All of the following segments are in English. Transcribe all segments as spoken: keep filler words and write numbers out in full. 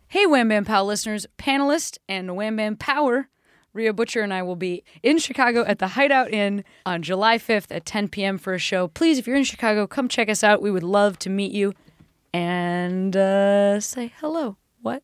Hey, Wham Bam Pow listeners, panelist and Wham Bam Power, Rhea Butcher and I will be in Chicago at the Hideout Inn on July fifth at ten p.m. for a show. Please, if you're in Chicago, come check us out. We would love to meet you and uh, say hello. What?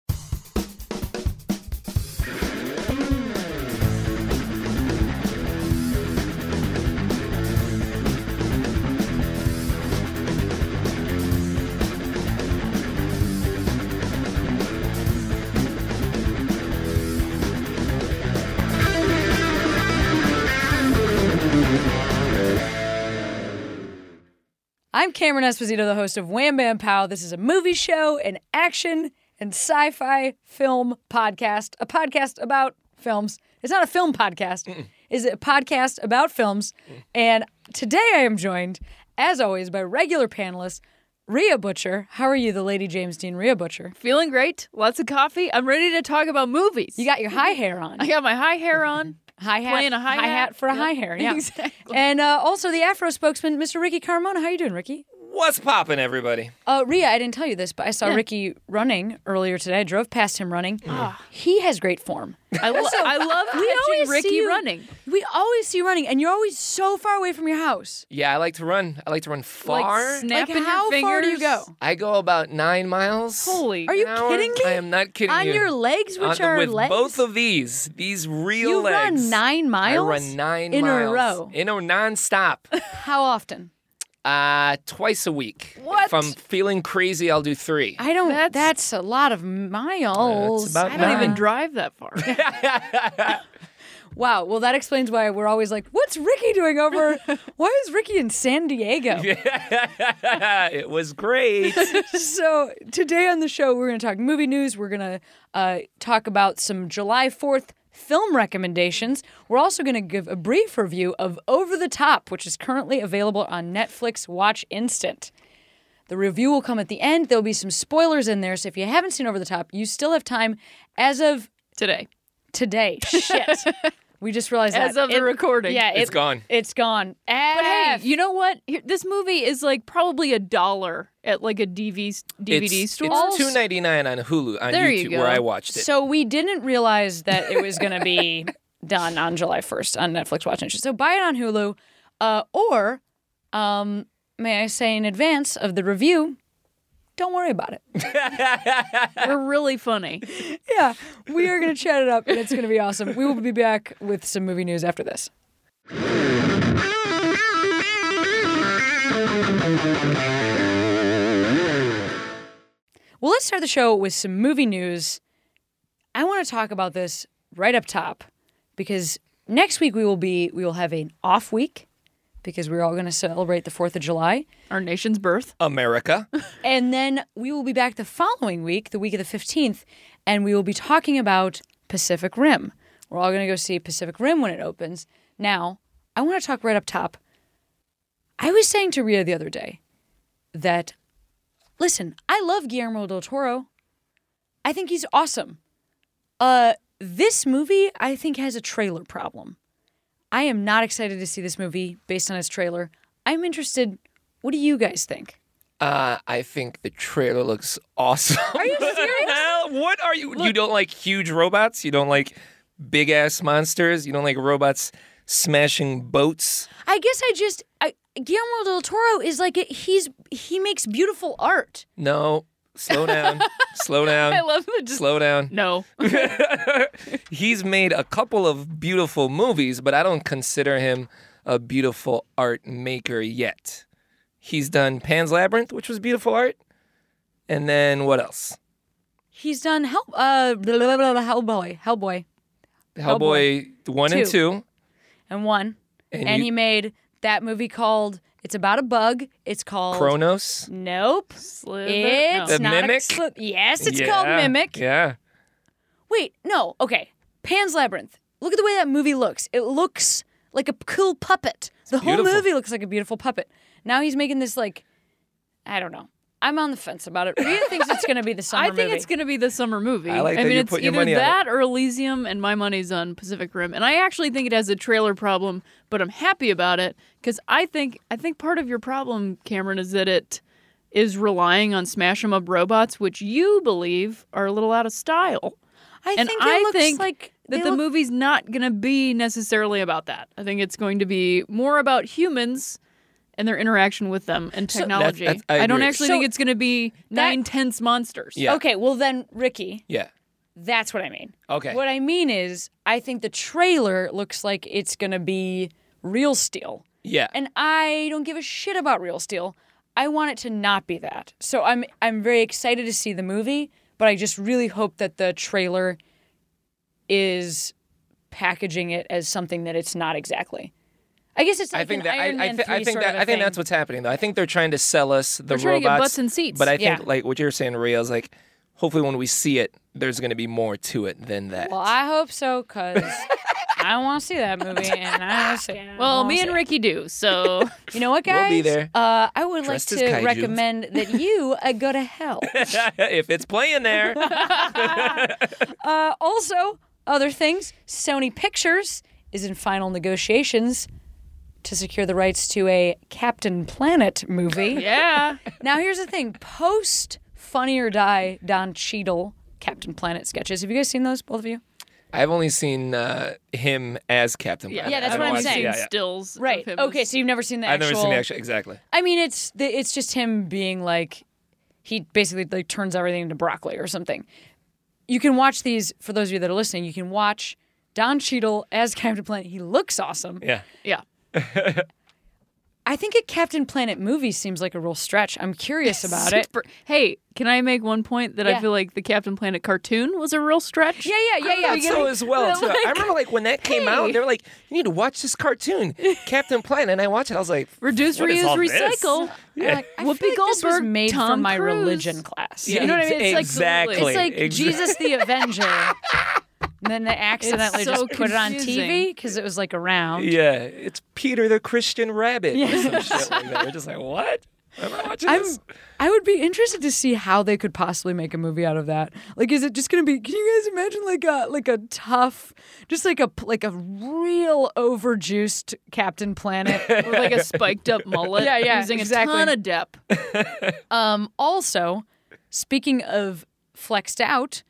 I'm Cameron Esposito, the host of Wham Bam Pow. This is a movie show, an action and sci-fi film podcast, a podcast about films. It's not a film podcast. Mm-mm. It's a podcast about films. Mm. And today I am joined, as always, by regular panelist Rhea Butcher. How are you, the Lady James Dean Rhea Butcher? Feeling great. Lots of coffee. I'm ready to talk about movies. You got your high hair on. I got my high hair on. High hat, playing a high, high hat, hat for a yep. high hair, yeah. Exactly. And uh, also the Afro spokesman, Mister Ricky Carmona. How you doing, Ricky? What's poppin', everybody? Uh, Rhea, I didn't tell you this, but I saw yeah. Ricky running earlier today. I drove past him running. Mm. He has great form. I, lo- I love catching Ricky you, running. We always see you running, and you're always so far away from your house. Yeah, I like to run. I like to run far. Like snapping like how your fingers. far do you go? I go about nine miles. Holy. Are you an hour. kidding me? I am not kidding On you. your legs, which On, are with legs? both of these, these real you legs. run nine miles? I run nine in miles. a row. In a non-stop. How often? Uh, twice a week. What? If I'm feeling crazy, I'll do three. I don't. That's, That's- a lot of miles. That's about I don't nine. even drive that far. Wow. Well, that explains why we're always like, "What's Ricky doing over? Why is Ricky in San Diego?" It was great. So today on the show, we're going to talk movie news. We're going to uh, talk about some July fourth film recommendations. We're also going to give a brief review of Over the Top, which is currently available on Netflix Watch Instant. The review will come at the end. There'll be some spoilers in there, so if you haven't seen Over the Top, you still have time as of Today. today. Shit. We just realized As that. of the It- recording. Yeah, It's it- gone. It's gone. But hey, F. you know what? Here, this movie is like probably a dollar at like a D V D it's, store. It's two ninety-nine on Hulu on There YouTube you go. where I watched it. So we didn't realize that it was going to be done on July first on Netflix Watch Instant. So buy it on Hulu, uh, or um, may I say in advance of the review, don't worry about it. We're really funny. Yeah, we are going to chat it up, and it's going to be awesome. We will be back with some movie news after this. Well, let's start the show with some movie news. I want to talk about this right up top because next week we will be we will have an off week because we're all going to celebrate the fourth of July. Our nation's birth. America. And then we will be back the following week, the week of the fifteenth, and we will be talking about Pacific Rim. We're all going to go see Pacific Rim when it opens. Now, I want to talk right up top. I was saying to Rhea the other day that, listen, I love Guillermo del Toro. I think he's awesome. Uh, this movie, I think, has a trailer problem. I am not excited to see this movie based on its trailer. I'm interested. What do you guys think? Uh, I think the trailer looks awesome. Are you serious? What are you? You don't like huge robots? You don't like big ass monsters? You don't like robots smashing boats? I guess I just I, Guillermo del Toro is like he's he makes beautiful art. No. Slow down. Slow down. I love it. Just, Slow down. no. He's made a couple of beautiful movies, but I don't consider him a beautiful art maker yet. He's done Pan's Labyrinth, which was beautiful art. And then what else? He's done Hell uh blah, blah, blah, blah, Hellboy, Hellboy, Hellboy, one and two. and one, and, And you- he made that movie called It's About a Bug. It's called Kronos. Nope. Slither? It's No. The not Mimic? A sli- yes, it's Yeah, called Mimic. Yeah. Wait, no. Okay. Pan's Labyrinth. Look at the way that movie looks. It looks like a cool puppet. The whole beautiful. movie looks like a beautiful puppet. Now he's making this like, I don't know. I'm on the fence about it. Rhea thinks it's going to be the summer I think movie. it's going to be the summer movie. I like that mean, you're it's putting your either money on it. that or Elysium, and my money's on Pacific Rim. And I actually think it has a trailer problem, but I'm happy about it because I think I think part of your problem, Cameron, is that it is relying on smash 'em up robots, which you believe are a little out of style. I and think it I looks think like that they the look- movie's not going to be necessarily about that. I think it's going to be more about humans and their interaction with them and technology. that's- I I, don't agree. actually So think it's going to be nine tense monsters. Yeah. Okay, well then, Ricky, Yeah. that's what I mean. Okay. What I mean is, I think the trailer looks like it's going to be Real Steel. Yeah. And I don't give a shit about Real Steel. I want it to not be that. So I'm I'm very excited to see the movie, but I just really hope that the trailer is packaging it as something that it's not exactly. I guess it's like I think an that Iron I, I, Man th- I three think sort that of a I think thing. that's what's happening though. I think they're trying to sell us the They're robots. trying to get butts and seats. But I think Yeah. like what you're saying, Maria, is like hopefully when we see it, there's going to be more to it than that. Well, I hope so, because I want to see that movie, and I want to see it. Well, I wanna me see and it. Ricky do. So You know what, guys? We'll be there. Uh, I would Dressed like as to kaijus. recommend that you uh, go to hell. If it's playing there, Uh, also, other things, Sony Pictures is in final negotiations to secure the rights to a Captain Planet movie. yeah. Now, here's the thing. Post Funny or Die Don Cheadle Captain Planet sketches. Have you guys seen those, both of you? I've only seen uh, him as Captain Yeah, Planet. Yeah, that's I what don't I'm watch- saying. Yeah, yeah. Stills. of Right. him Okay, as- so you've never seen the I've actual... never seen the actual exactly. I mean, it's the, it's just him being like, he basically like turns everything into broccoli or something. You can watch these, for those of you that are listening, you can watch Don Cheadle as Captain Planet. He looks awesome. Yeah. yeah. I think a Captain Planet movie seems like a real stretch. I'm curious about it. Super- Hey, can I make one point that Yeah. I feel like the Captain Planet cartoon was a real stretch? Yeah, yeah, yeah, yeah. I thought so as well. Too. I remember like when that came out, hey. they were like, "You need to watch this cartoon, Captain Planet." And I watched it. I was like, Reduce, What is reuse, all this? recycle. Yeah. Like, I Whoopi feel like this was Goldberg, made Tom from my Cruise. religion class. Yeah, You know what I mean? It's like exactly. it's like Exactly. Jesus the Avenger. And then they accidentally so just put it on T confusing. V because it was like around. "Yeah, it's Peter the Christian Rabbit." Or some shit like that. We're just like, "What? Am I watching I'm, this?" I would be interested to see how they could possibly make a movie out of that. Like, is it just going to be? Can you guys imagine like a like a tough, just like a like a real overjuiced Captain Planet? With like a spiked up mullet. Yeah, yeah, Using exactly. a ton of dep. Um, also, speaking of flexed out,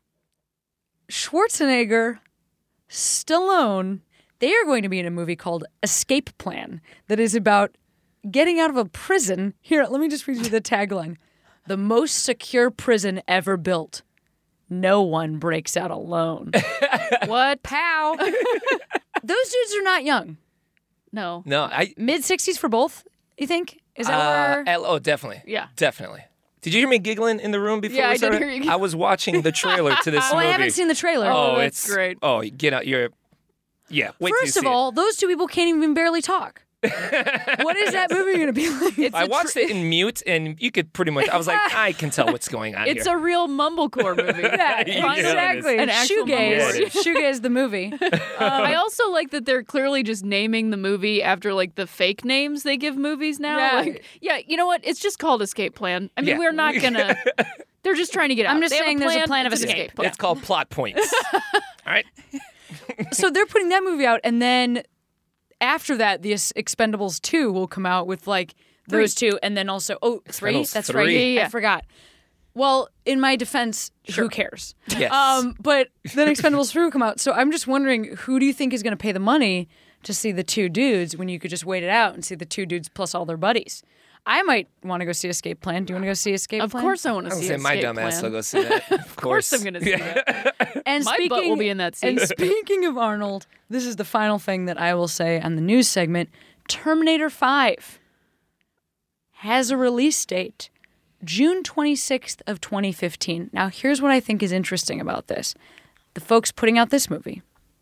Schwarzenegger, Stallone, they are going to be in a movie called Escape Plan that is about getting out of a prison. Here, let me just read you the tagline. The most secure prison ever built. No one breaks out alone. What? Pow! Those dudes are not young. No. No, I. Mid sixties for both, you think? Is that Uh, where... L- oh, definitely. Yeah. Definitely. Did you hear me giggling in the room before? Yeah, we I did started? hear you. I was watching the trailer to this Oh, movie. I haven't seen the trailer. Oh, that's it's great. Oh, get out! You're. Yeah. Wait till you First of see it. all, those two people can't even barely talk. What is that movie going to be like? It's I a watched tr- it in mute, and you could pretty much. I was like, I can tell what's going on It's here. a real mumblecore movie. Yeah, Yeah, exactly. An actual Shoegaze. movie. Shoegaze the movie. I also like that they're clearly just naming the movie after like the fake names they give movies now. Yeah. Like, yeah, you know what? It's just called Escape Plan. I mean, Yeah. we're not gonna. They're just trying to get out. I'm just They have saying there's a plan of it's an escape. plan. It's called plot points. All right. So they're putting that movie out, and then after that, the Es- Expendables two will come out with like those two, and then also oh three. Expendables That's three. right. Yeah, yeah, I yeah. forgot. Well, in my defense, who cares? Yes. Um, but then Expendables three will come out. So I'm just wondering, who do you think is going to pay the money to see the two dudes when you could just wait it out and see the two dudes plus all their buddies? I might want to go see Escape Plan. Do you want to go see Escape Of Plan? course, I want I to was see gonna say my Escape dumb Plan. ass will go see that. Of course course, I'm gonna see that. And My speaking, butt will be in that And scene. speaking of Arnold, this is the final thing that I will say on the news segment. Terminator five has a release date, June twenty-sixth of twenty fifteen. Now, here's what I think is interesting about this. The folks putting out this movie,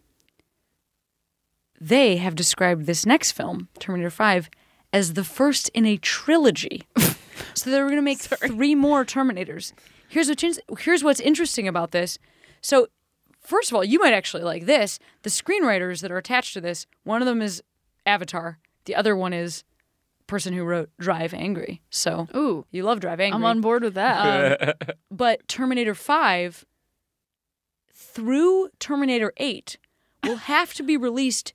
they have described this next film, Terminator five, as the first in a trilogy. So they were going to make three more Terminators. Here's what, here's what's interesting about this. So, first of all, you might actually like this. The screenwriters that are attached to this, one of them is Avatar. The other one is the person who wrote Drive Angry. So, Ooh, you love Drive Angry. I'm on board with that. Um, but Terminator five through Terminator eight will have to be released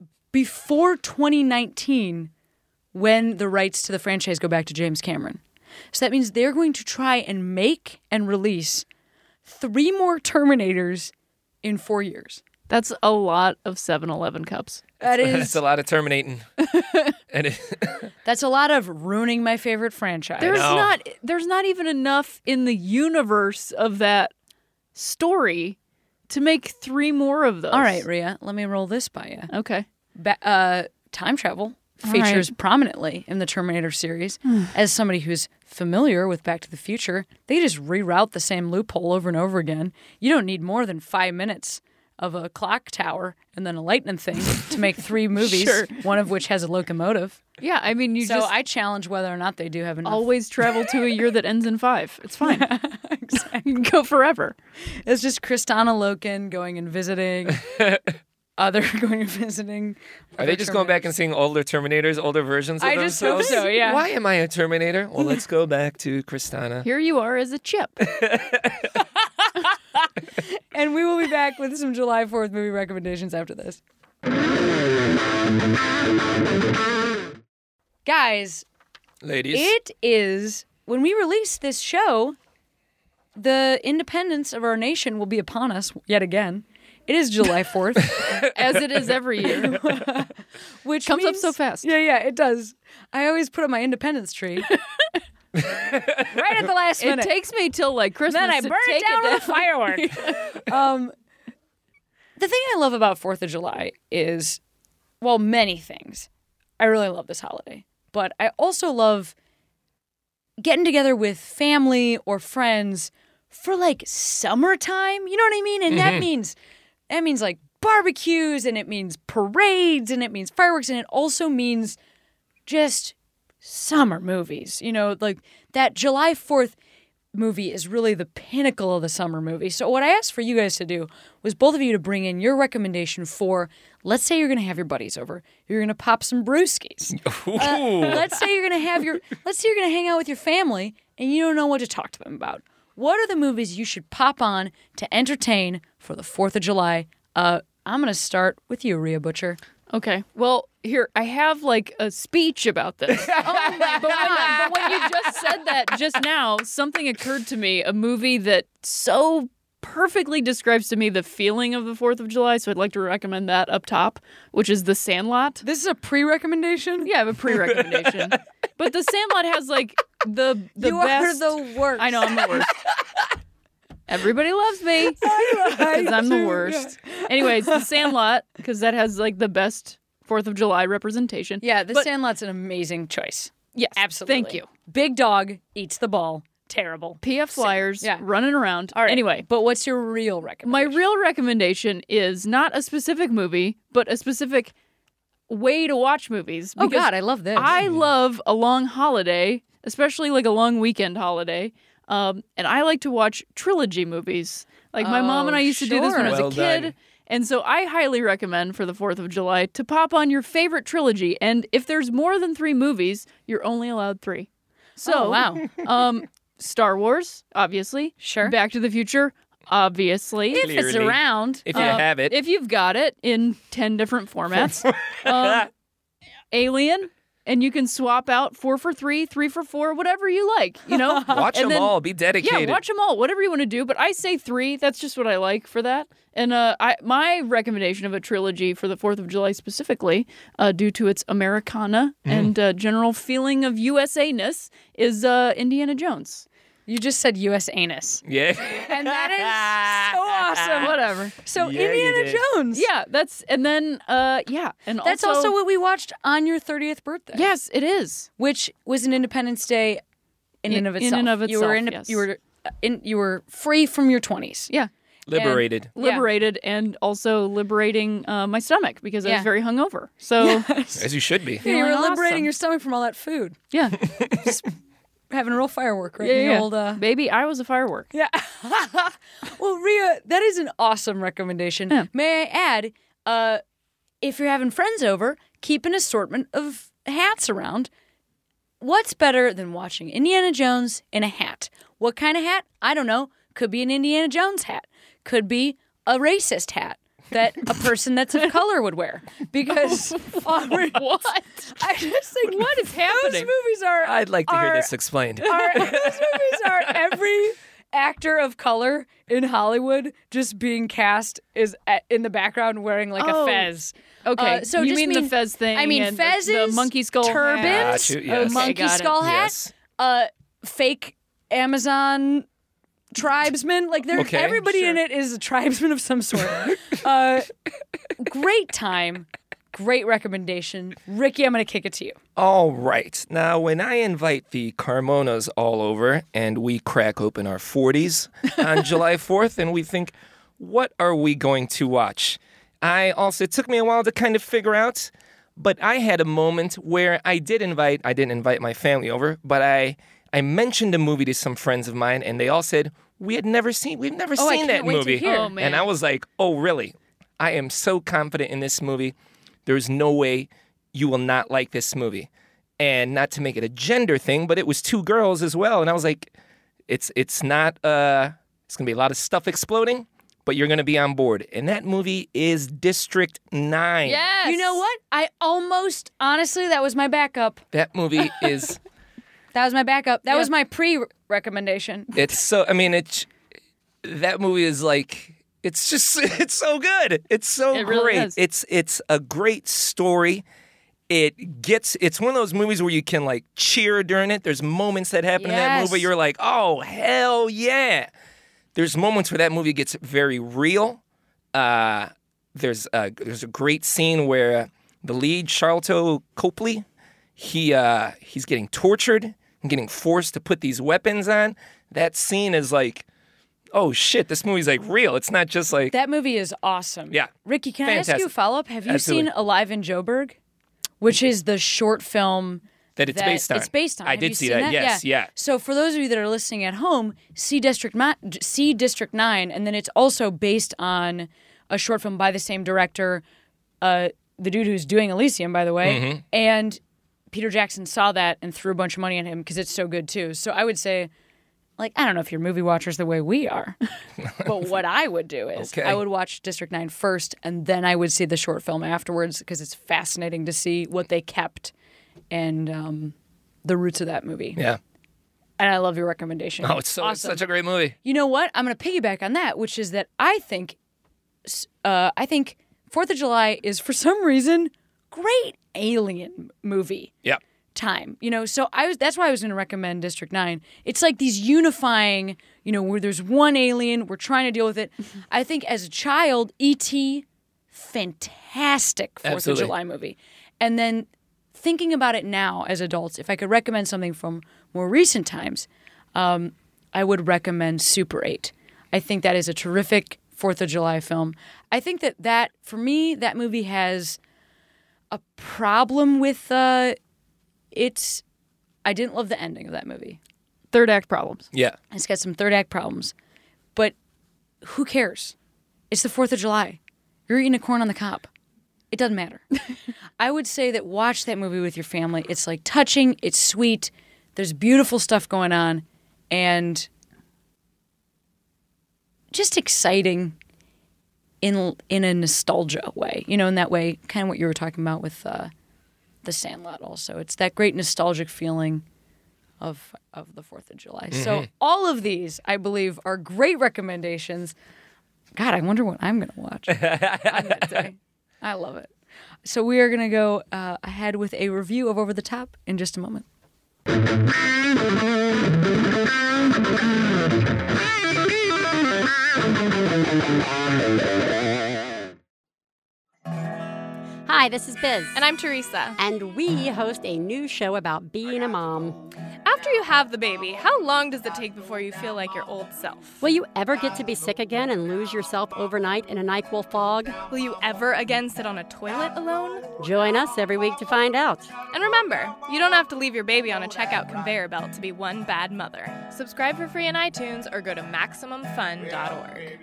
before twenty nineteen when the rights to the franchise go back to James Cameron. So that means they're going to try and make and release three more Terminators in four years. That's a lot of seven eleven cups. That That's is a lot of terminating. and it, that's a lot of ruining my favorite franchise. There's know. not there's not even enough in the universe of that story to make three more of those. All right, Rhea, let me roll this by you. Okay. Ba- uh, time travel All features right. prominently in the Terminator series. As somebody who's familiar with Back to the Future, they just reroute the same loophole over and over again. You don't need more than five minutes of a clock tower and then a lightning thing to make three movies, Sure. one of which has a locomotive. Yeah, I mean you So just I challenge whether or not they do have enough. always travel to a year that ends in five. It's fine. You can go forever. It's just Kristana Loken going and visiting. Other going and visiting. are they just going back and seeing older Terminators, older versions of I just hope themselves? so, yeah. Why am I a Terminator? Well, let's go back to Kristana. Here you are as a chip. And we will be back with some July fourth movie recommendations after this. Guys, Ladies. it is, when we release this show, the independence of our nation will be upon us yet again. It is July fourth. As it is every year. Which Comes up means- so fast. Yeah, yeah, it does. I always put up my independence tree. right at the last It minute. takes me till like Christmas. Then I to burn it take down with a firework. um, the thing I love about fourth of July is, well, many things. I really love this holiday. But I also love getting together with family or friends for like summertime. You know what I mean? And that means that means like barbecues, and it means parades, and it means fireworks, and it also means just summer movies. You know, like that July fourth movie is really the pinnacle of the summer movie. So what I asked for you guys to do was both of you to bring in your recommendation for, let's say you're going to have your buddies over. You're going to pop some brewskis. Uh, let's say you're going to have your, let's say you're going to hang out with your family and you don't know what to talk to them about. What are the movies you should pop on to entertain for the fourth of July? Uh, I'm going to start with you, Rhea Butcher. Okay. Well, here, I have like a speech about this. oh my but, when, but when you just said that just now, something occurred to me, a movie that so perfectly describes to me the feeling of the fourth of July, so I'd like to recommend that up top, which is The Sandlot. This is a pre-recommendation? Yeah, I have a pre-recommendation. But The Sandlot has like the the you best... are the worst. I know, I'm the worst. Everybody loves me because I'm the worst. Anyways, The Sandlot, because that has like the best fourth of July representation. Yeah, The But- Sandlot's an amazing choice. Yes, Absolutely. Thank you. Big dog eats the ball. Terrible. P F Flyers Yeah. running around. All right. Anyway, But what's your real my recommendation? real recommendation is not a specific movie, but a specific way to watch movies. Oh, because God, I love this. I love a long holiday, especially like a long weekend holiday. Um, and I like to watch trilogy movies. Like my mom and I used to do this when I was Well a kid. done. And so I highly recommend for the fourth of July to pop on your favorite trilogy. And if there's more than three movies, you're only allowed three. So, Oh, wow. um, Star Wars, obviously. Sure. Back to the Future, obviously. If it's Clearly. around. If you Uh, have it. If you've got it in ten different formats. um, Alien, and you can swap out four for three, three for four, whatever you like, you know? Watch And them then- all. Be dedicated. Yeah, watch them all, whatever you want to do. But I say three. That's just what I like for that. And uh, I, my recommendation of a trilogy for the fourth of July specifically, uh, due to its Americana and uh, general feeling of U S A-ness, is uh, Indiana Jones. You just said U S anus. Yeah. And that is so awesome. Whatever. So Yeah, you Indiana did. Jones. Yeah, that's and then uh, yeah, and That's also, what we watched on your thirtieth birthday. yes, it is. Which was an Independence Day in, In- and of in itself. and of You were itself, in, yes. you were uh, in, you were free from your twenties. Yeah. Liberated. Yeah. Liberated and also liberating uh, my stomach because I Yeah. was very hungover. So As you should be. Yeah, you were Feeling liberating awesome. your stomach from all that food. yeah, Having a real firework, right? yeah, in the yeah. old, uh, Baby, I was a firework. Yeah. Well, Rhea, that is an awesome recommendation. Yeah. May I add, uh, if you're having friends over, keep an assortment of hats around. What's better than watching Indiana Jones in a hat? What kind of hat? I don't know. Could be an Indiana Jones hat. Could be a racist hat. that a person that's of color would wear. Because Aubrey, What? I just think What is those happening? movies are. I'd like to hear are- this explained. are those movies are every actor of color in Hollywood just being cast is at, in the background wearing like Oh. a fez. Okay, Uh, so you just mean, mean- the fez thing? I mean and the- fezes, the, monkey skull turbans, hat. Got you, a yes. monkey got it. skull hat, Yes. uh, fake Amazon tribesman. Like there, Okay, everybody in sure. it is a tribesman of some sort. uh, great time, great recommendation, Ricky. I'm gonna kick it to you. All right. Now, when I invite the Carmonas all over and we crack open our forties on July fourth and we think, what are we going to watch? I also, it took me a while to kind of figure out, but I had a moment where I did invite, I didn't invite my family over, but I, I mentioned a movie to some friends of mine and they all said, we had never seen, we've never Oh, I seen can't that wait to movie. hear. Oh, man. And I was like, oh, really? I am so confident in this movie. There's no way you will not like this movie. And not to make it a gender thing, but it was two girls as well. And I was like, it's it's not, uh, it's going to be a lot of stuff exploding, but you're going to be on board. And that movie is District nine. Yes. You know what? I almost, honestly, that was my backup. That movie is, That was my backup. That Yeah. was my pre-recommendation. it's so, I mean, it's, that movie is like, it's just, it's so good. It's so It really great. is. It's, it's a great story. It gets, it's one of those movies where you can like cheer during it. There's moments that happen in that Yes. movie. You're like, oh, hell yeah. There's moments where that movie gets very real. Uh, there's, a, there's a great scene where the lead, Charlton Copley, he, uh, he's getting tortured and getting forced to put these weapons on. That scene is like, oh shit, this movie's like real. It's not just like, That movie is awesome. Yeah. Ricky, can I ask you a Fantastic. follow-up? Have you Absolutely. seen Alive in Joburg? Which is the short film that it's that based on. It's based on. I Have did you see seen that. Yes, yeah. So for those of you that are listening at home, see District Nine, see District Nine, and then it's also based on a short film by the same director, uh, the dude who's doing Elysium, by the way, Mm-hmm. and Peter Jackson saw that and threw a bunch of money at him because it's so good too. So I would say, like, I don't know if you're movie watchers the way we are, but what I would do is Okay. I would watch District nine first, and then I would see the short film afterwards because it's fascinating to see what they kept and um, the roots of that movie. Yeah. And I love your recommendation. Oh, it's, so, it's awesome. such a great movie. You know what? I'm going to piggyback on that, which is that I think, uh, I think Fourth of July is for some reason great alien movie Yeah. time. You know, so I was that's why I was going to recommend District nine. It's like these unifying, you know, where there's one alien, we're trying to deal with it. I think as a child, E T fantastic fourth Absolutely. of July movie. And then thinking about it now as adults, if I could recommend something from more recent times, um, I would recommend Super eight. I think that is a terrific fourth of July film. I think that that for me that movie has a problem with uh it's I didn't love the ending of that movie. Third act problems. Yeah. It's got some third act problems. But who cares? It's the fourth of July. You're eating a corn on the cob. It doesn't matter. I would say that watch that movie with your family. It's like touching, it's sweet. There's beautiful stuff going on and just exciting in in a nostalgia way. You know, in that way, kind of what you were talking about with uh The Sandlot also. It's that great nostalgic feeling of of the fourth of July. So all of these, I believe, are great recommendations. God, I wonder what I'm going to watch on that day. I love it. So we are going to go uh, ahead with a review of Over the Top in just a moment. Hi, this is Biz. And I'm Teresa. And we host a new show about being a mom. After you have the baby, how long does it take before you feel like your old self? Will you ever get to be sick again and lose yourself overnight in a NyQuil fog? Will you ever again sit on a toilet alone? Join us every week to find out. And remember, you don't have to leave your baby on a checkout conveyor belt to be one bad mother. Subscribe for free in iTunes or go to Maximum Fun dot org.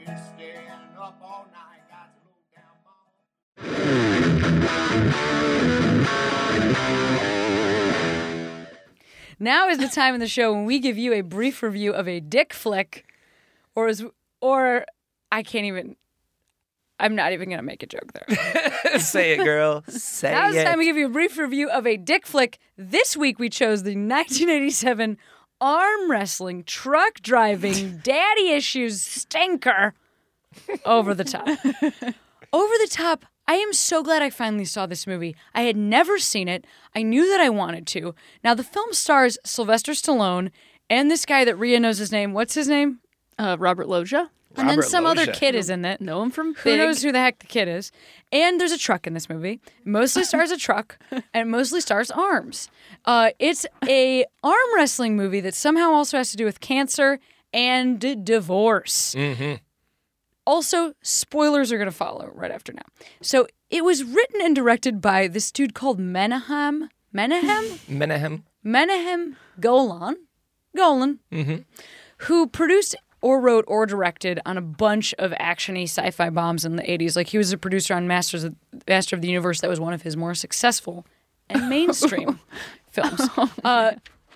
Now is the time in the show when we give you a brief review of a dick flick, or as, or I can't even. I'm not even going to make a joke there. Say it, girl. Say Now it's it. time to give you a brief review of a dick flick. This week we chose the nineteen eighty-seven arm wrestling, truck driving, daddy issues stinker, Over the Top. Over the Top. I am so glad I finally saw this movie. I had never seen it. I knew that I wanted to. Now, the film stars Sylvester Stallone and this guy that Rhea knows his name. What's his name? Uh, Robert Loggia. And then Robert some other Loggia. kid is in it. Know him from Who Big. knows who the heck the kid is? And there's a truck in this movie. It mostly stars a truck, and it mostly stars arms. Uh, it's a arm wrestling movie that somehow also has to do with cancer and d- divorce. Mm-hmm. Also, spoilers are going to follow right after now. So it was written and directed by this dude called Menahem. Menahem? Menahem. Menahem Golan. Golan. Mm-hmm. Who produced or wrote or directed on a bunch of action-y sci-fi bombs in the eighties. Like, he was a producer on Masters of, Master of the Universe. That was one of his more successful and mainstream films. Uh,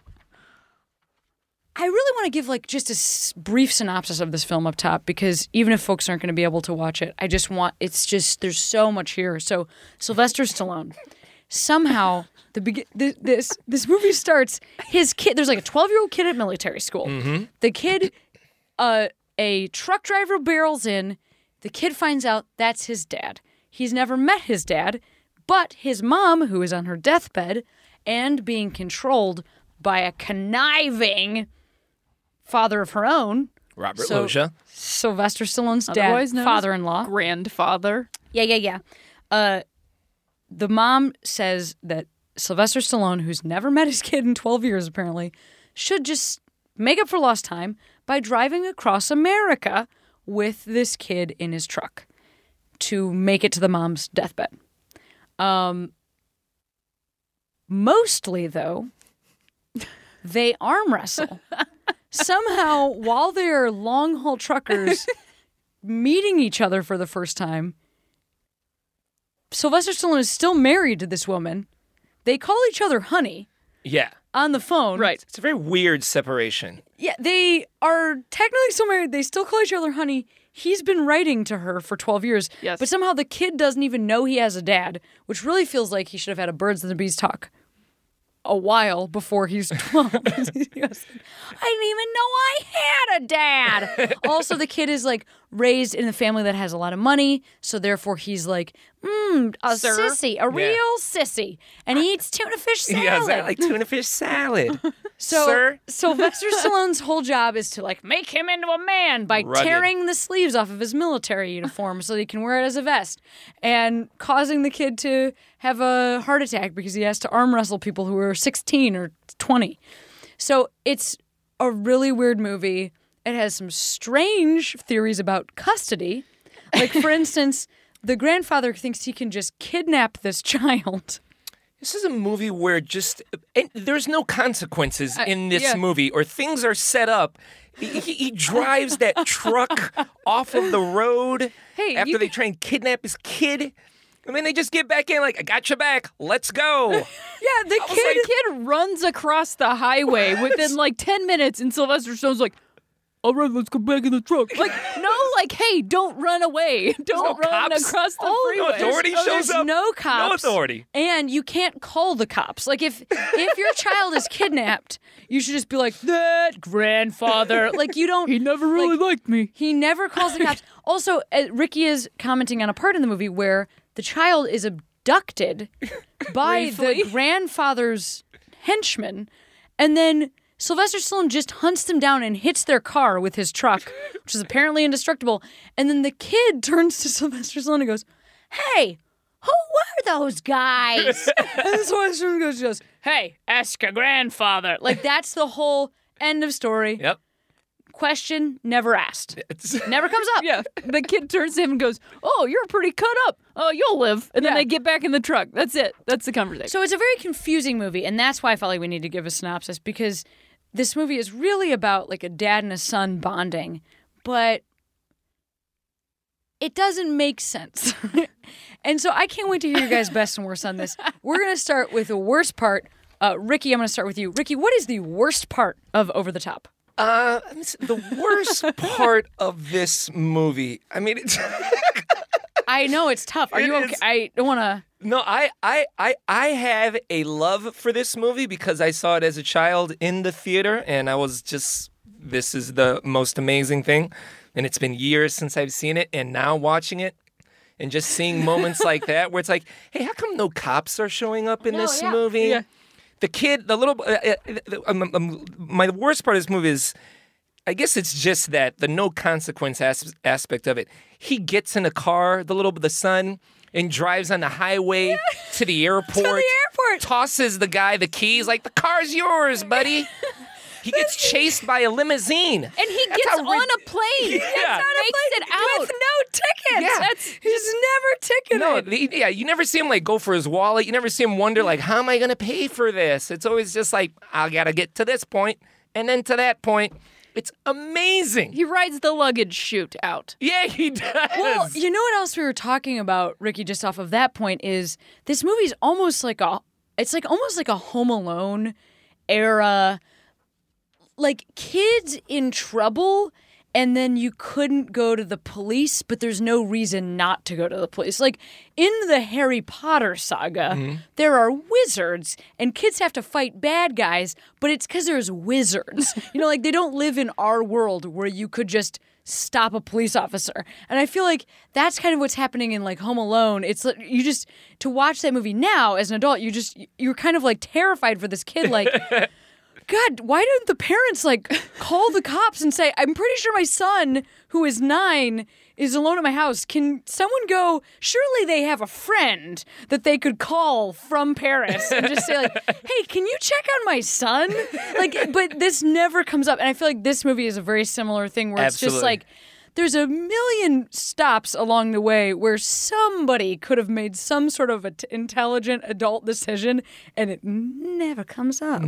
I really want to give, like, just a s- brief synopsis of this film up top, because even if folks aren't going to be able to watch it, I just want, it's just, there's so much here. So, Sylvester Stallone, somehow, the be- th- this this movie starts, his kid, there's like a twelve-year-old kid at military school. Mm-hmm. The kid, uh, a truck driver barrels in. The kid finds out that's his dad. He's never met his dad, but his mom, who is on her deathbed and being controlled by a conniving father of her own, Robert So- Loggia. Sylvester Stallone's dad, Otherwise known as father-in-law. grandfather. Yeah, yeah, yeah. Uh, the mom says that Sylvester Stallone, who's never met his kid in twelve years apparently, should just make up for lost time by driving across America with this kid in his truck to make it to the mom's deathbed. Um, mostly, though, they arm wrestle. Somehow, while they're long-haul truckers meeting each other for the first time, Sylvester Stallone is still married to this woman. They call each other honey Yeah. on the phone. Right. It's a very weird separation. Yeah, they are technically still married. They still call each other honey. He's been writing to her for twelve years. Yes. But somehow the kid doesn't even know he has a dad, which really feels like he should have had a birds and the bees talk a while before he's twelve. He goes, I didn't even know I had a dad. Also, the kid is like raised in a family that has a lot of money, so therefore he's like, mmm, a Sir? sissy, a real sissy. And he eats tuna fish salad. Yeah, is that like tuna fish salad? So Sir? Sylvester Stallone's whole job is to like make him into a man by Rugged. tearing the sleeves off of his military uniform so that he can wear it as a vest, and causing the kid to have a heart attack because he has to arm wrestle people who are sixteen or twenty. So it's a really weird movie. It has some strange theories about custody. Like, for instance, the grandfather thinks he can just kidnap this child. This is a movie where just and there's no consequences in this yeah. movie, or things are set up. He, he, he drives that truck off of the road Hey, after you- they try and kidnap his kid, and then they just get back in like, "I got your back. Let's go." Yeah, the Kid, kid. kid runs across the highway within like ten minutes, and Sylvester Stallone's like, all right, let's go back in the truck. Like, no, like, hey, don't run away. Don't no run cops. across the Oh, No freeway. authority Oh, shows there's up. no cops. No authority. And you can't call the cops. Like, if if your child is kidnapped, you should just be like, that grandfather. Like, you don't. He never really like, liked me. He never calls the cops. Also, uh, Ricky is commenting on a part in the movie where the child is abducted by Briefly. the grandfather's henchman, and then Sylvester Stallone just hunts them down and hits their car with his truck, which is apparently indestructible. And then the kid turns to Sylvester Stallone and goes, hey, who were those guys? And then Sylvester Stallone goes, goes, hey, ask your grandfather. Like, that's the whole end of story. Yep. Question never asked. It's, Never comes up. Yeah, the kid turns to him and goes, oh, you're pretty cut up. Oh, you'll live. And then Yeah. they get back in the truck. That's it. That's the conversation. So it's a very confusing movie, and that's why I felt like we need to give a synopsis, because this movie is really about like a dad and a son bonding, but it doesn't make sense. And so I can't wait to hear your guys' best and worst on this. We're going to start with the worst part. Uh, Ricky, I'm going to start with you. Ricky, what is the worst part of Over the Top? uh, it's the worst part of this movie. I mean, it's I know it's tough. Are It you okay? is. I don't want to. No, I, I, I, I have a love for this movie because I saw it as a child in the theater, and I was just, this is the most amazing thing. And it's been years since I've seen it, and now watching it and just seeing moments like that where it's like, hey, how come no cops are showing up in No, this yeah. movie? Yeah. The kid, the little, uh, uh, um, um, my worst part of this movie is, I guess it's just that the no consequence as- aspect of it. He gets in a car, the little, the son, and drives on the highway to the airport. To the airport. Tosses the guy the keys, like, the car's yours, buddy. He gets chased by a limousine. And he That's gets how on rid- a plane. Yeah. And makes it out. With no tickets. Yeah. That's, he's never ticketed. No, the, yeah, you never see him like go for his wallet. You never see him wonder like, how am I gonna pay for this? It's always just like, I gotta get to this point and then to that point. It's amazing. He rides the luggage chute out. Yeah, he does. Well, you know what else we were talking about, Ricky, just off of that point is this movie's almost like a, it's like almost like a Home Alone era, like kids in trouble and then you couldn't go to the police, but there's no reason not to go to the police. Like in the Harry Potter saga, Mm-hmm. there are wizards and kids have to fight bad guys, but it's because there's wizards. You know, like they don't live in our world where you could just stop a police officer. And I feel like that's kind of what's happening in like Home Alone. It's like you just, to watch that movie now as an adult, you just, you're kind of like terrified for this kid. Like, God, why didn't the parents like call the cops and say, I'm pretty sure my son, who is nine, is alone at my house. Can someone go, surely they have a friend that they could call from Paris and just say like, hey, can you check on my son? Like, but this never comes up. And I feel like this movie is a very similar thing where it's just Absolutely. like, there's a million stops along the way where somebody could have made some sort of a t- intelligent adult decision and it never comes up.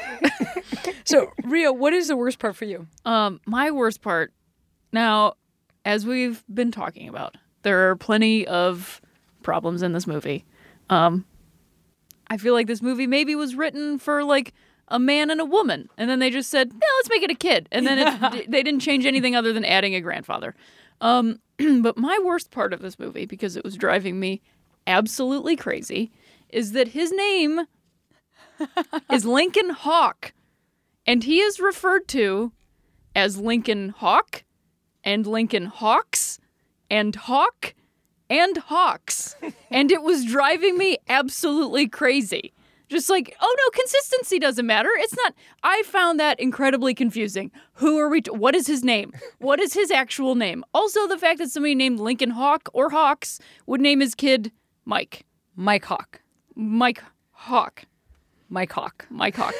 So, Ria, what is the worst part for you? Um, my worst part. Now, as we've been talking about, there are plenty of problems in this movie. Um, I feel like this movie maybe was written for like a man and a woman, and then they just said, "No, let's make it a kid," and then it, they didn't change anything other than adding a grandfather. Um, but my worst part of this movie, because it was driving me absolutely crazy, is that his name is Lincoln Hawk, and he is referred to as Lincoln Hawk, and Lincoln Hawks, and Hawk, and Hawks. And it was driving me absolutely crazy. Just like, oh no, consistency doesn't matter. It's not. I found that incredibly confusing. Who are we? T- what is his name? What is his actual name? Also, the fact that somebody named Lincoln Hawk or Hawks would name his kid Mike. Mike Hawk. Mike Hawk. Mike Hawk. Mike Hawk.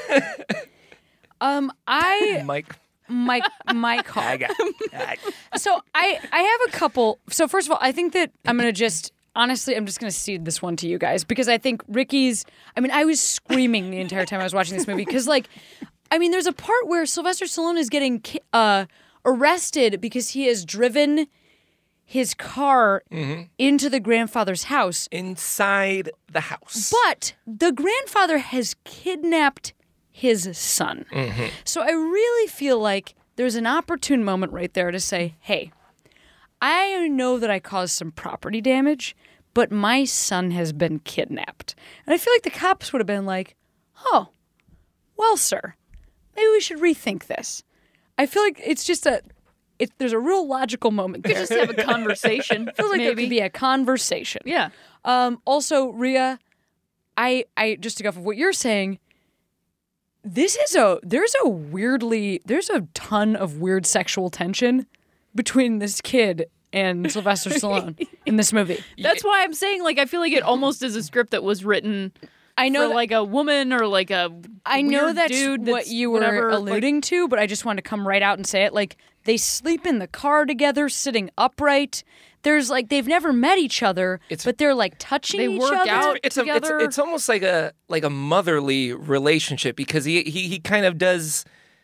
Um, I Mike, Mike Mike Hawk. I got. I, So I I have a couple. So first of all, I think that I'm gonna just honestly I'm just gonna cede this one to you guys because I think Ricky's. I mean, I was screaming the entire time I was watching this movie because like, I mean, there's a part where Sylvester Stallone is getting ki- uh, arrested because he has driven his car into the grandfather's house, inside the house. but the grandfather has kidnapped his son. So I really feel like there's an opportune moment right there to say, hey, I know that I caused some property damage, but my son has been kidnapped. And I feel like the cops would have been like, oh, well, sir, maybe we should rethink this. I feel like it's just a, it, there's a real logical moment there. Just have a conversation. feels like there maybe. could be a conversation. Yeah. Um, also, Ria, I, I just to go off of what you're saying, this is a there's a weirdly there's a ton of weird sexual tension between this kid and Sylvester Stallone in this movie. That's why I'm saying, like, I feel like it almost is a script that was written I know for, that- like, a woman or, like, a I know weird that's dude what that's you were whatever, like- alluding to, but I just wanted to come right out and say it. Like, they sleep in the car together, sitting upright. There's like they've never met each other, It's- but they're like touching They each work other. out. it's a, it's together. it's almost like a like a motherly relationship because he he he kind of does.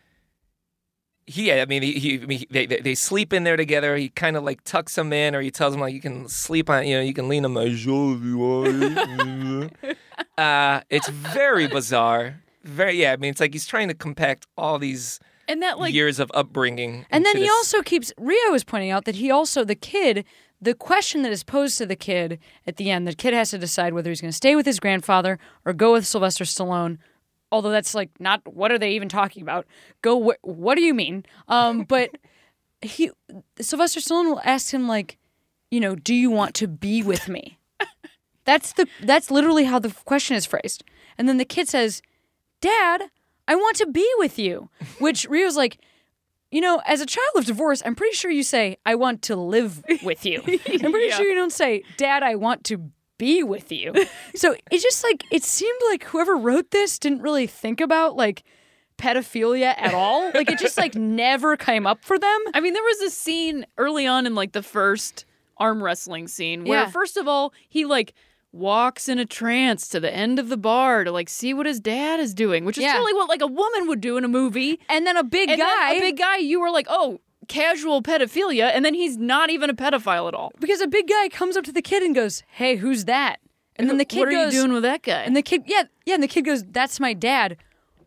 He, yeah, I mean, he, he, I mean, they, they they sleep in there together. He kind of like tucks him in, or he tells him like you can sleep on, you know, you can lean on my shoulder if you want. uh, it's very bizarre. Very, yeah. I mean, it's like he's trying to compact all these And that, like, years of upbringing. And then into he this- also keeps, Rio was pointing out that he also, the kid, the question that is posed to the kid at the end, the kid has to decide whether he's going to stay with his grandfather or go with Sylvester Stallone. Although that's like not, what are they even talking about? Go, wh- what do you mean? Um, but he, Sylvester Stallone will ask him like, you know, do you want to be with me? That's the, that's literally how the question is phrased. And then the kid says, Dad, I want to be with you. Which Rio's like, you know, as a child of divorce, I'm pretty sure you say, I want to live with you. I'm pretty Yeah. sure you don't say, Dad, I want to be with you. So it's just like, it seemed like whoever wrote this didn't really think about like pedophilia at all. Like it just like never came up for them. I mean, there was a scene early on in like the first arm wrestling scene where Yeah. first of all, he like walks in a trance to the end of the bar to like see what his dad is doing, which is Yeah. totally what like a woman would do in a movie. And then a big And guy. then a big guy, you were like, oh, casual pedophilia, and then he's not even a pedophile at all. because a big guy comes up to the kid and goes, hey, who's that? And then the kid what are goes, you doing with that guy? And the kid, yeah, yeah, and the kid goes, that's my dad.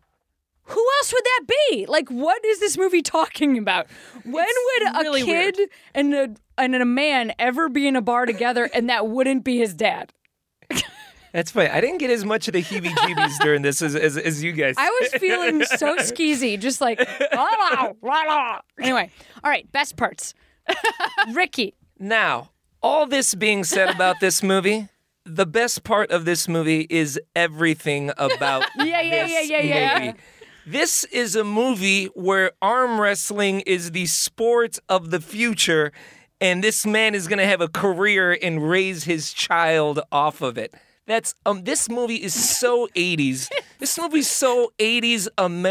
Who else would that be? Like, what is this movie talking about? When It's would a really kid weird. and a and a man ever be in a bar together and that wouldn't be his dad? That's funny. I didn't get as much of the heebie-jeebies during this as, as, as you guys. I was feeling so skeezy, just like, la, la, la, la. Anyway, all right, best parts. Ricky. Now, all this being said about this movie, the best part of this movie is everything about Yeah, yeah, this yeah, yeah, yeah. movie. This is a movie where arm wrestling is the sport of the future, and this man is going to have a career and raise his child off of it. That's um. This movie is so eighties. This movie's so eighties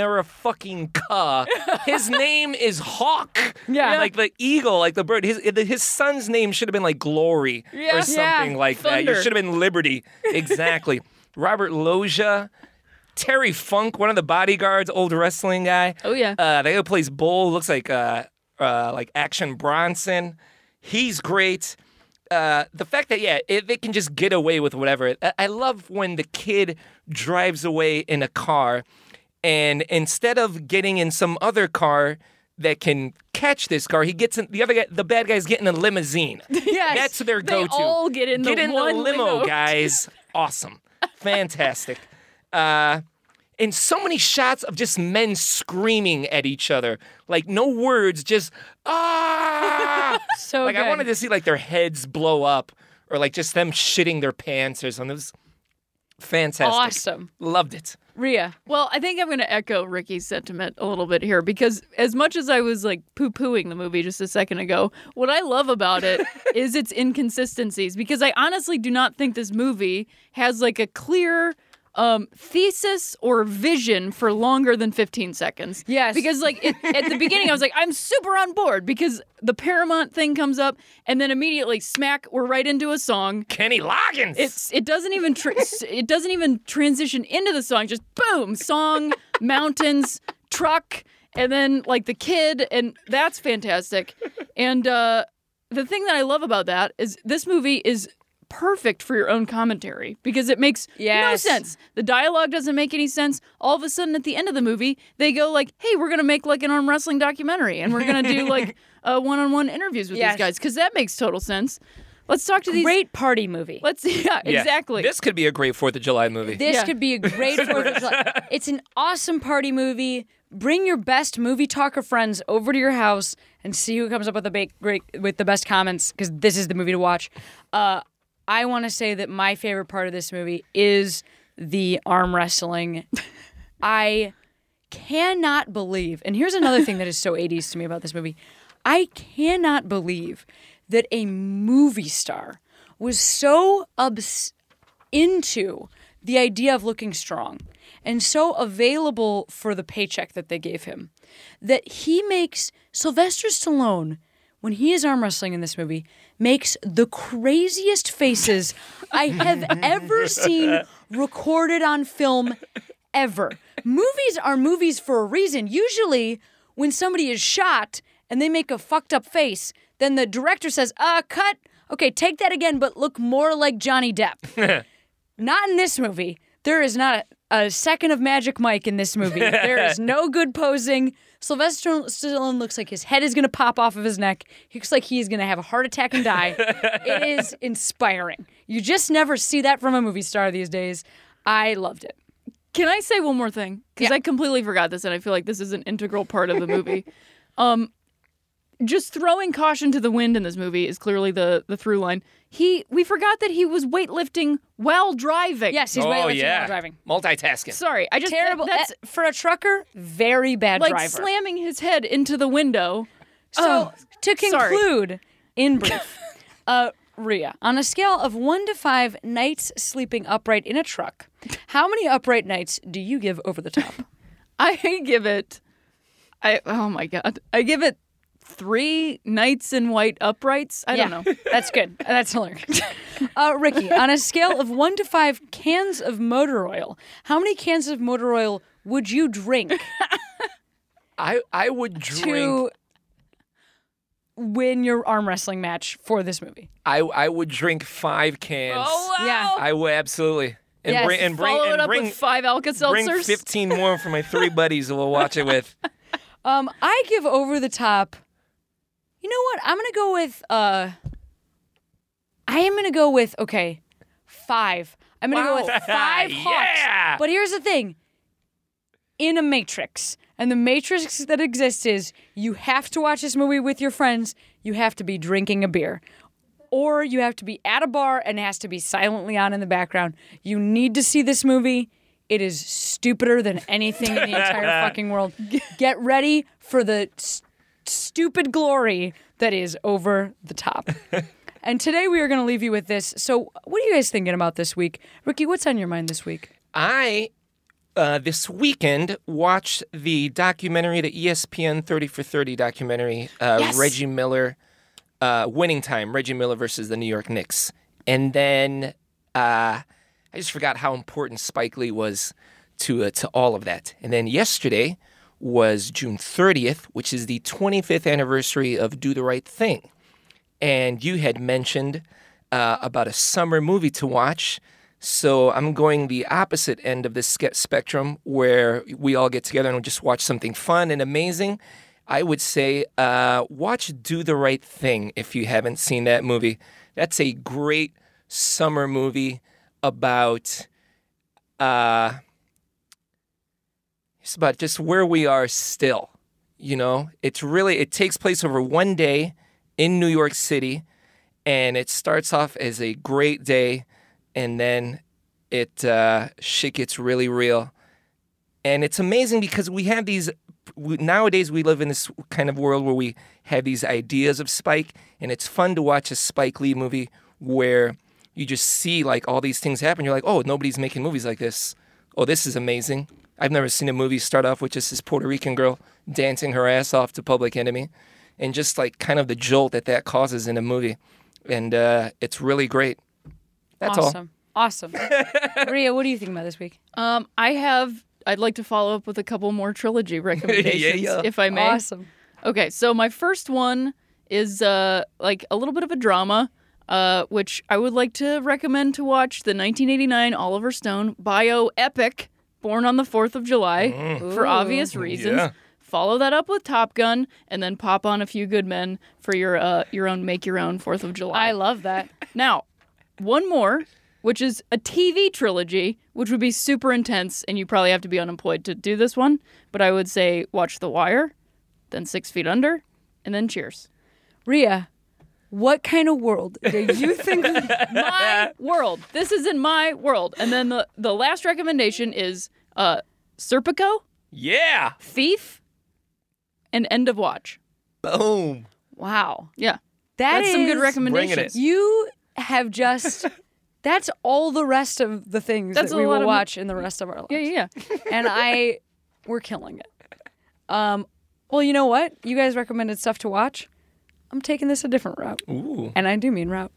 America. His name is Hawk. Yeah. like the eagle, like the bird. His his son's name should have been like Glory Yeah. or something Yeah. like that. Thunder. It should have been Liberty. Exactly. Robert Loggia, Terry Funk, one of the bodyguards, old wrestling guy. Oh, yeah. Uh, the guy who plays Bull looks like uh, uh, like Action Bronson. He's great. Uh, the fact that, yeah, it, they can just get away with whatever. I, I love when the kid drives away in a car, and instead of getting in some other car that can catch this car, he gets in, the other guy, the bad guy's getting a limousine. Yes. That's their They go-to. all get in the Get in one the limo, limo. guys. Awesome. Fantastic. Uh, and so many shots of just men screaming at each other. Like, no words, just, ah! So like, good. I wanted to see, like, their heads blow up or, like, just them shitting their pants or something. It was fantastic. Awesome. Loved it. Rhea. Well, I think I'm going to echo Ricky's sentiment a little bit here because as much as I was like poo-pooing the movie just a second ago, what I love about it is its inconsistencies because I honestly do not think this movie has like a clear um, thesis or vision for longer than fifteen seconds. Yes. Because like it, at the beginning I was like, I'm super on board because the Paramount thing comes up and then immediately smack, we're right into a song. Kenny Loggins. It's it doesn't even tr- it doesn't even transition into the song. Just boom, song, mountains, truck, and then like the kid, and that's fantastic. And uh, the thing that I love about that is this movie is perfect for your own commentary because it makes Yes. no sense. The dialogue doesn't make any sense. All of a sudden, at the end of the movie, they go like, "Hey, we're gonna make like an arm wrestling documentary, and we're gonna do like uh, one-on-one interviews with Yes. these guys because that makes total sense." Let's talk to these. Great party movie. Let's yeah, Yeah. exactly. This could be a great Fourth of July movie. This Yeah. could be a great Fourth of July. It's an awesome party movie. Bring your best movie talker friends over to your house and see who comes up with the ba- great with the best comments because this is the movie to watch. Uh, I want to say that my favorite part of this movie is the arm wrestling. I cannot believe, and here's another thing that is so eighties to me about this movie. I cannot believe that a movie star was so obs- into the idea of looking strong and so available for the paycheck that they gave him that he makes Sylvester Stallone, when he is arm wrestling in this movie, makes the craziest faces I have ever seen recorded on film ever. Movies are movies for a reason. Usually, when somebody is shot and they make a fucked up face, then the director says, uh, cut. Okay, take that again, but look more like Johnny Depp. Not in this movie. There is not a, a second of Magic Mike in this movie. There is no good posing. Sylvester Stallone looks like his head is going to pop off of his neck. He looks like he's going to have a heart attack and die. It is inspiring. You just never see that from a movie star these days. I loved it. Can I say one more thing? Because Yeah. I completely forgot this, and I feel like this is an integral part of the movie. um, just throwing caution to the wind in this movie is clearly the the through line. He we forgot that he was weightlifting while driving. Yes, he's oh, weightlifting yeah. while driving. Multitasking. Sorry, I just Terrible. That's Eh, for a trucker, very bad like driver. slamming his head into the window. So Oh, to sorry. conclude, in brief, uh, Rhea, on a scale of one to five nights sleeping upright in a truck, how many upright nights do you give Over the Top? I give it. I oh my god, I give it three nights in white uprights. I don't know. That's good. That's hilarious. Uh, Ricky, on a scale of one to five cans of motor oil, how many cans of motor oil would you drink I I would drink. to win your arm wrestling match for this movie? I I would drink five cans. Oh wow! Yeah. I would absolutely. And Yes. bring and bring Follow and it up bring, with five Alka bring Seltzers. fifteen more for my three buddies who will watch it with. Um, I give Over the Top. You know what? I'm gonna go with. Uh, I am gonna go with. Okay, five. I'm gonna Wow. go with five hawks. Yeah. But here's the thing. In a matrix, and the matrix that exists is you have to watch this movie with your friends. You have to be drinking a beer, or you have to be at a bar and it has to be silently on in the background. You need to see this movie. It is stupider than anything in the entire fucking world. Get ready for the s- stupid glory that is Over the Top. And today we are going to leave you with this. So, what are you guys thinking about this week? Ricky, what's on your mind this week? I uh, this weekend watched the documentary, the E S P N thirty for thirty documentary, uh, Yes. Reggie Miller, uh, Winning Time, Reggie Miller versus the New York Knicks. And then uh, I just forgot how important Spike Lee was to uh, to all of that. And then yesterday was June thirtieth, which is the twenty-fifth anniversary of Do the Right Thing. And you had mentioned uh, about a summer movie to watch. So I'm going the opposite end of the ske- spectrum where we all get together and just watch something fun and amazing. I would say uh, watch Do the Right Thing if you haven't seen that movie. That's a great summer movie about uh, it's about just where we are still. You know, it's really it takes place over one day in New York City, and it starts off as a great day, and then it uh, shit gets really real. And it's amazing because we have these we, nowadays we live in this kind of world where we have these ideas of Spike, and it's fun to watch a Spike Lee movie where you just see like all these things happen. You're like, oh, nobody's making movies like this. Oh, this is amazing. I've never seen a movie start off with just this Puerto Rican girl dancing her ass off to Public Enemy, and just like kind of the jolt that that causes in a movie. And uh, it's really great. That's all. awesome. Awesome. Rhea, what do you think about this week? Um, I have. I'd like to follow up with a couple more trilogy recommendations, yeah. if I may. Awesome. Okay, so my first one is uh, like a little bit of a drama, uh, which I would like to recommend to watch the nineteen eighty-nine Oliver Stone bioepic, Born on the fourth of July, for obvious reasons. Yeah. Follow that up with Top Gun, and then pop on A Few Good Men for your uh, your own make your own fourth of July. I love that. Now, one more, which is a T V trilogy, which would be super intense, and you probably have to be unemployed to do this one. But I would say watch The Wire, then Six Feet Under, and then Cheers. Rhea, what kind of world do you think? My world. This is in my world. And then the, the last recommendation is uh, Serpico, Yeah. Thief, and End of Watch. Boom. Wow. Yeah. That That's some good is- recommendations. You have just. That's all the rest of the things That's that a we lot will of- watch in the rest of our lives. Yeah, yeah, yeah. And I, we're killing it. Um, well, you know what? You guys recommended stuff to watch. I'm taking this a different route, Ooh. and I do mean route.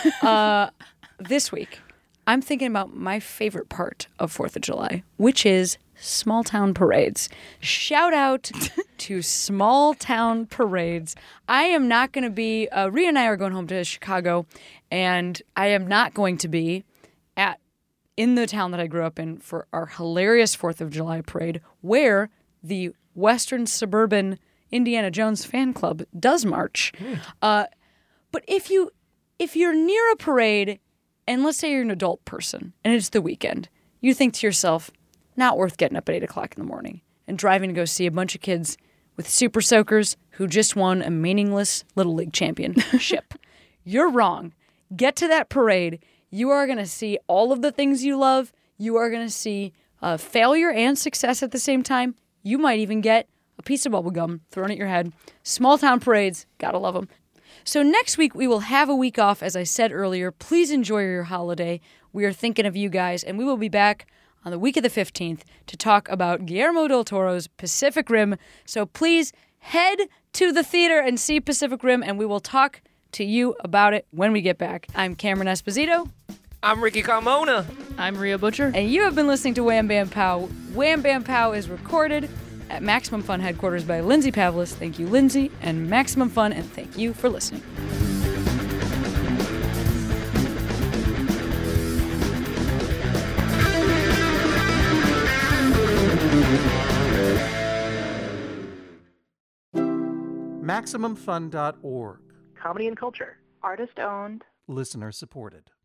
Uh, this week, I'm thinking about my favorite part of Fourth of July, which is small town parades. Shout out to small town parades. I am not going to be. Uh, Rhea and I are going home to Chicago, and I am not going to be at in the town that I grew up in for our hilarious Fourth of July parade, where the Western Suburban Indiana Jones fan club does march. Uh, but if you if you're near a parade, and let's say you're an adult person, and it's the weekend, you think to yourself, not worth getting up at eight o'clock in the morning and driving to go see a bunch of kids with super soakers who just won a meaningless Little League championship. You're wrong. Get to that parade. You are going to see all of the things you love. You are going to see uh, failure and success at the same time. You might even get a piece of bubble gum thrown at your head. Small town parades, gotta love them. So next week we will have a week off, as I said earlier. Please enjoy your holiday. We are thinking of you guys, and we will be back on the week of the fifteenth to talk about Guillermo del Toro's Pacific Rim. So please head to the theater and see Pacific Rim, and we will talk to you about it when we get back. I'm Cameron Esposito. I'm Ricky Carmona. I'm Rhea Butcher. And you have been listening to Wham Bam Pow. Wham Bam Pow is recorded at Maximum Fun headquarters by Lindsay Pavlis. Thank you, Lindsay, and Maximum Fun, and thank you for listening. Maximum Fun dot org. Comedy and culture. Artist owned. Listener supported.